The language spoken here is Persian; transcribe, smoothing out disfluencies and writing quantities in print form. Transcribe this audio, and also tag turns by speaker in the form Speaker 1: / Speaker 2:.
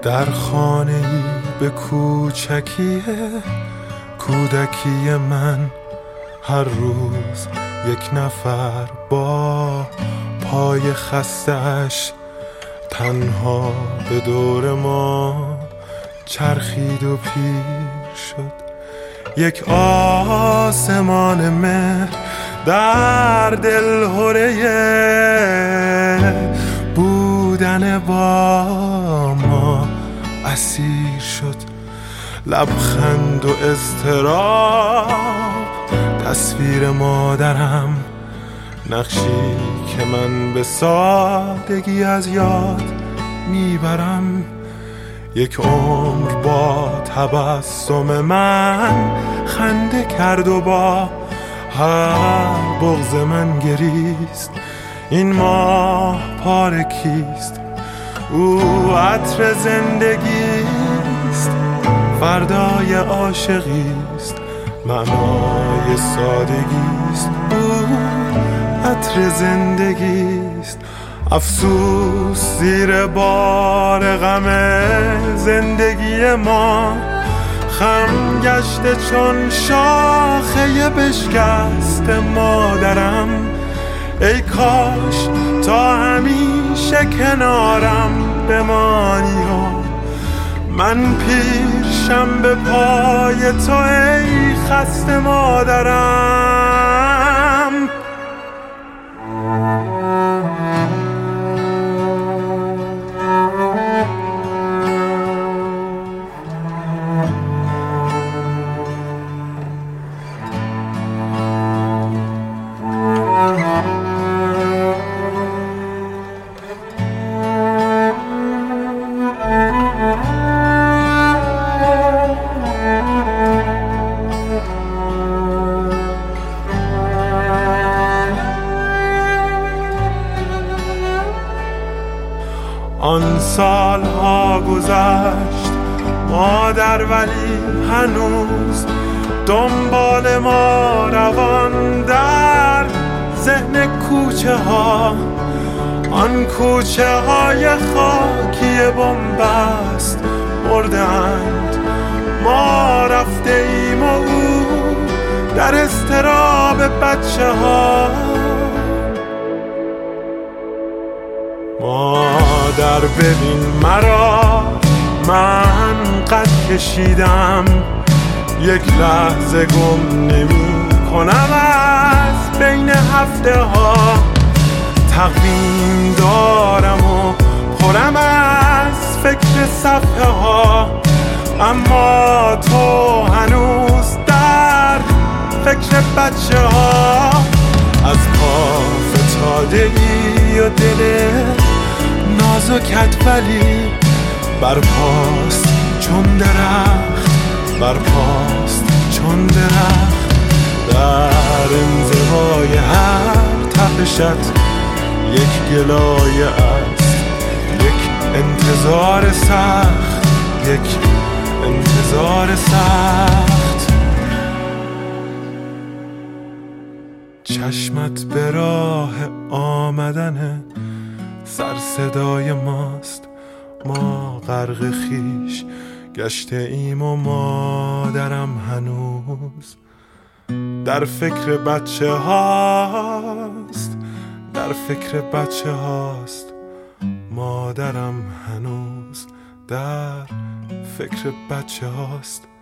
Speaker 1: در خانه‌ای به کوچکی کودکی من هر روز یک نفر با پای خستش تنها به دور ما چرخید و پیر شد. یک آسمان مهر در دلهره بودن با ما اسیر شد. لبخند و اضطراب تصویر مادرم، نقشی که من به سادگی از یاد میبرم. یک عمر با تبسم من خنده کرد و با هر بغض من گریست. این ماه پاره کیست؟ او عطر زندگیست، فردای عاشقیست، معنای سادگیست. او عطر زندگیست. افسوس زیر بار غم زندگی ما خم گشته چون شاخه بشکست مادرم. ای کاش تا همیشه کنارم بمانی و من پیرشم به پای تو ای خسته مادرم. آن سالها گذشت مادر، ولی هنوز دنبال ما روان در ذهن کوچه ها. آن کوچه های خاکی بنبست بردند، ما رفته ایم و او در اضطراب بچه ها. مادر ببین مرا، من قد کشیدم، یک لحظه گم نمی کنم از بین هفته ها. تقویم دارم و پرم از فکر صفحه ها، اما تو هنوز در فکر بچه ها. از پا فتادگی و دل نازکت ولی برپاست چون درخت، برپاست چون درخت. در انزوای هر تپشت یک گلایه است، یک انتظار سخت، یک انتظار سخت. چشمت به راه آمدن سر صدای ماست، ما غرق خیش گشته ایم و مادرم هنوز در فکر بچه هاست، در فکر بچه هاست. مادرم هنوز در فکر بچه هاست.